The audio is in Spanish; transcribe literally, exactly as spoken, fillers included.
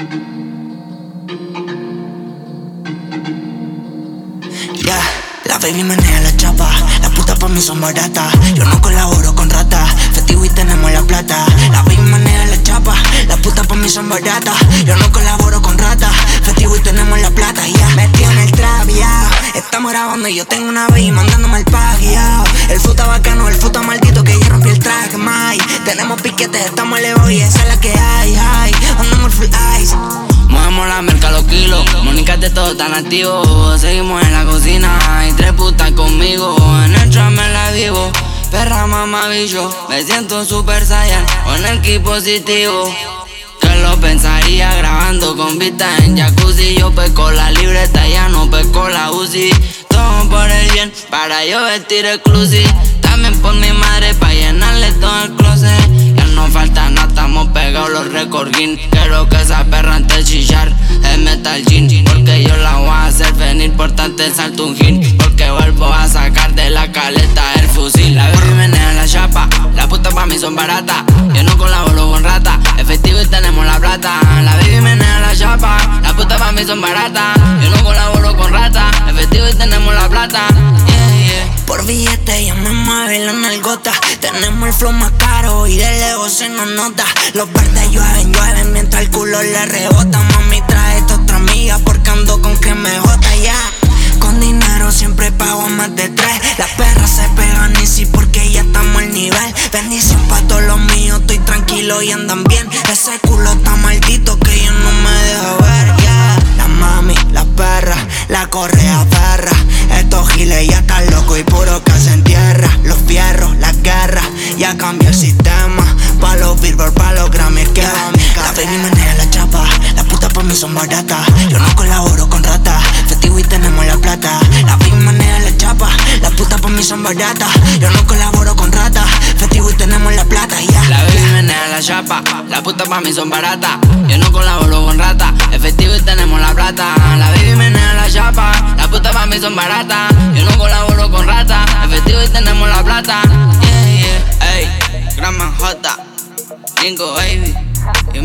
Yeah, la baby menea la chapa, las putas pa' mí son baratas. Yo no colaboro con ratas, festivo y tenemos la plata. La baby menea la chapa, las putas pa' mí son baratas. Yo no colaboro con ratas, festivo y tenemos la plata. Ya, yeah, metido en el trap, yeah. Estamos grabando y yo tengo una baby mandándome el pack, yeah. El futa bacano, el futa maldito que ya rompí el track, my. Tenemos piquetes, estamos elevados y esa es la que hay, hay. Andamos full ice. Movemos la merca los kilos, Mónica de todo tan activo. Seguimos en la cocina, hay tres putas conmigo. En el trap me la vivo, perra mamá bicho. Me siento super saiyan, con el ki positivo. Que lo pensaría grabando con vista en jacuzzi. Yo pesco la libreta, ya no pesco la Uzi. Todo por el bien, para yo vestir exclusive. También por mi madre, pa' llenarle todo el closet. Ya no falta nada, estamos pegados los recordín. Quiero que esa perra antes de chillar es metal jean, porque yo la voy a hacer venir, por tanto salto un gin. Porque vuelvo a sacar de la caleta el fusil. La baby menea la chapa, las putas pa' mí son baratas. Yo no colaboro con rata, efectivo y tenemos la plata. La baby menea la chapa, las putas pa' mí son baratas. Yo no colaboro con rata, efectivo y tenemos la plata. Yeah, yeah. Por billete ya me mueve la nalgota. Tenemos el flow más caro y de lejos se nos nota. Los verdes llueven, llueven mientras el culo le rebota. Mami trae esta otra amiga porque ando con que me jota, ya yeah. Con dinero siempre pago más de tres. Las perras se pegan y sí porque ya estamos al nivel. Bendición pa' todos los míos, estoy tranquilo y andan bien. Ese culo está maldito que yo no me dejo ver, yeah. La mami, la perra, la correa perra. Estos giles ya están locos y puro que se entierra. Los fierros, las guerras, ya cambió el sistema. Pa' los Billboard, pa' los Grammys que va mi carrera. La baby menea la chapa, las putas por mí son baratas. Yo no colaboro con ratas, festivo y tenemos la plata. La baby menea la chapa, las putas por mí son baratas. Yo no colaboro con ratas, festivo y tenemos la plata, ya yeah. La baby menea la chapa, las putas pa' mí son baratas. Yo no colaboro con ratas, efectivo y tenemos la plata. La baby menea la chapa, las putas pa' mí son baratas. Yo no colaboro con ratas, efectivo y tenemos la plata. Yeah, yeah, ey, Grandma J, Nico Baby.